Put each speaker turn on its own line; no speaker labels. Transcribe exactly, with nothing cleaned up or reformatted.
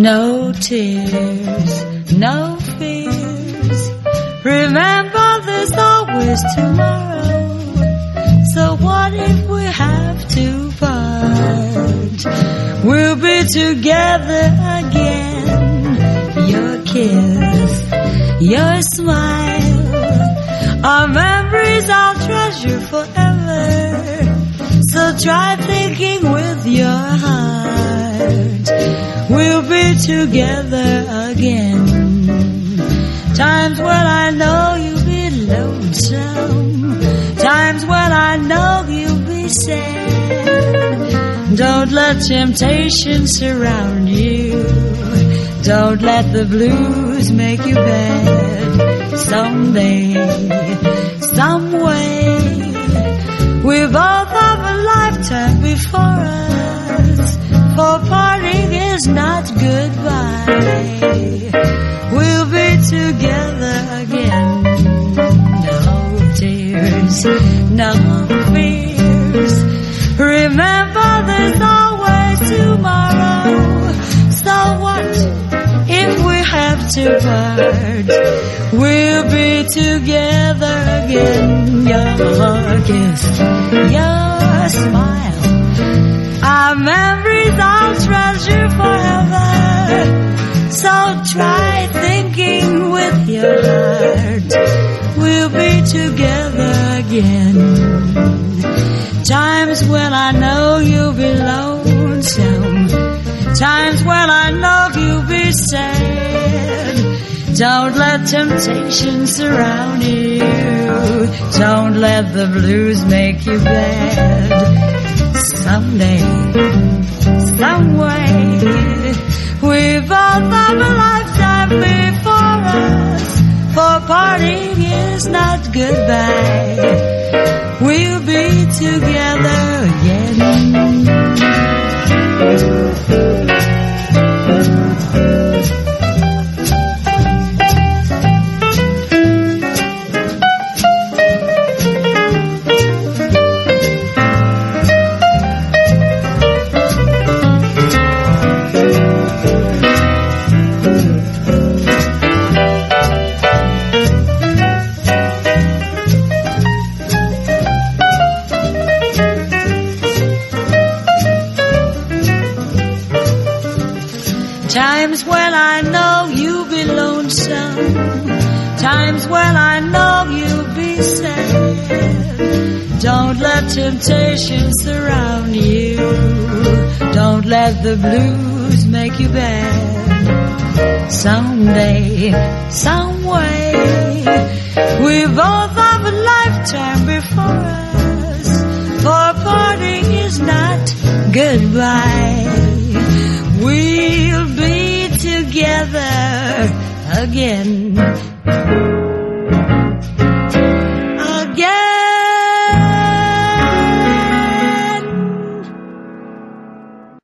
No tears, no fears. Remember there's always tomorrow. So what if we have to part? We'll be together again. Your kiss, your smile, our memories I'll treasure forever. So try thinking with your heart. We'll be together again. Times when I know you'll be lonesome. Times when I know you'll be sad. Don't let temptation surround you. Don't let the blues make you bad. Someday, some way, we both have a lifetime before us. For parting is not goodbye. We'll be together again. No tears, no fears. Remember there's always tomorrow. So what if we have to part? We'll be together again. Your kiss, your smile, our memories I'll treasure forever. So try thinking with your heart. We'll be together again. Times when I know you'll be lonesome. Times when I know you'll be sad. Don't let temptation surround you. Don't let the blues make you bad. Someday, some way, we both have a lifetime before us. For parting is not goodbye. We'll be together again. Times when I know you'll be lonesome. Times when I know you'll be sad. Don't let temptation surround you. Don't let the blues make you bad. Someday, some way, we both have a lifetime before us. For parting is not goodbye. We'll be together again.